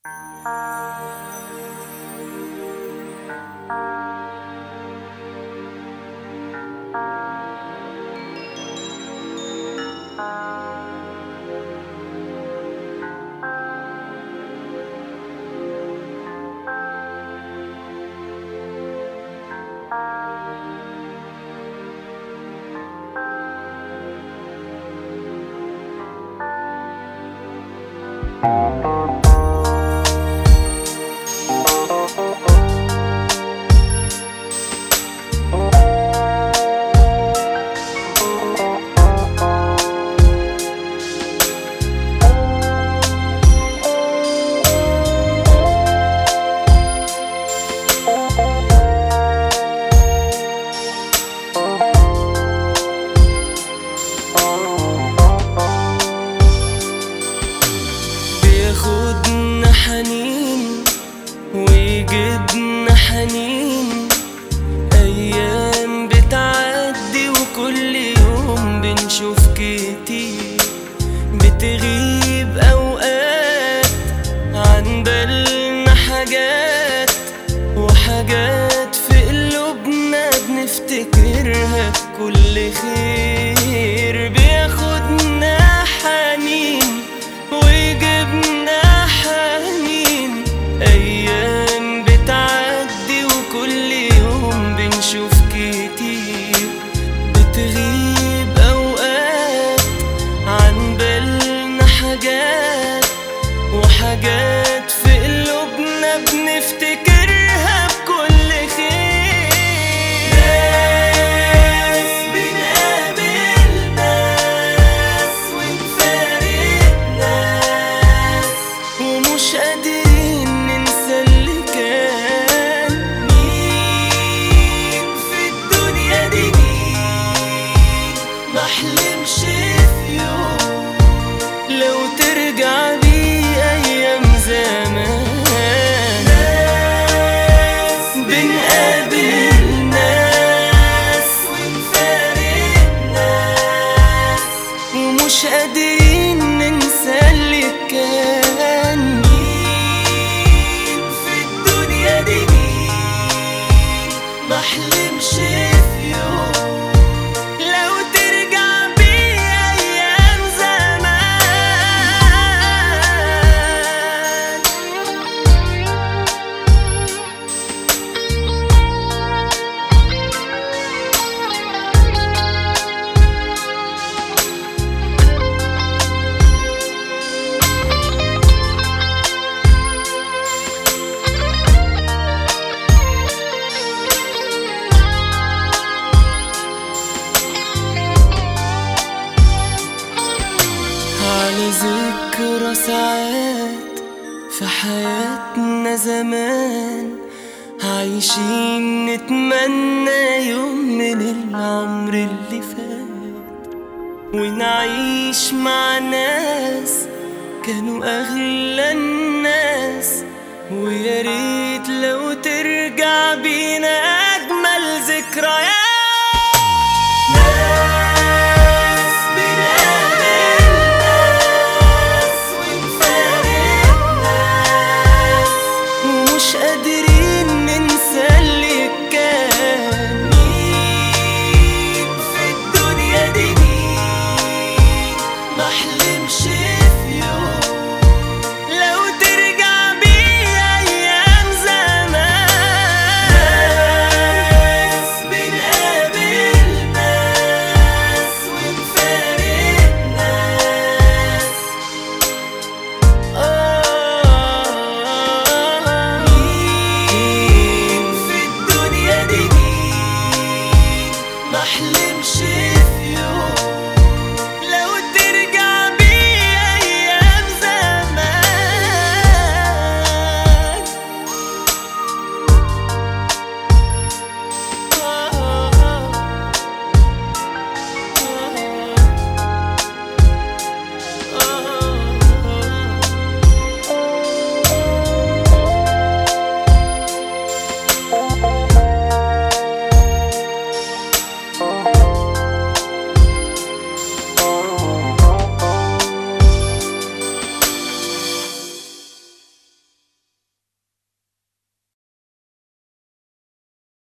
بياخدنا حنين ويجيبنا حنين، أيام بتعدي وكل يوم بنشوف كتير، بتغيب أوقات عن بالنا حاجات وحاجات في قلوبنا بنفتكرها بكل خير. بياخدنا حنين ويجيبنا حنين، أيام بتعدي وكل يوم بنشوف كتير، بتغيب أوقات عن بالنا حاجات وحاجات في قلوبنا بنفتكرها بكل خير. ناس بنقابل ناس ونفارق ناس، ومش قادرين ننسى اللي كان. مين في الدنيا دي مين محلمش في يوم لو ترجع بيه أيام زمان. ناس بنقابل ناس ونفارق ناس، ومش قادرين ننسى اللي كان. مين في الدنيا دي مين محلمش في يوم لو ترجع بيه أيام زمان. على ذكرى ساعات في حياتنا زمان، عايشين نتمنى يوم من العمر اللي فات، ونعيش مع ناس كانوا أغلى الناس. ويا ريت لو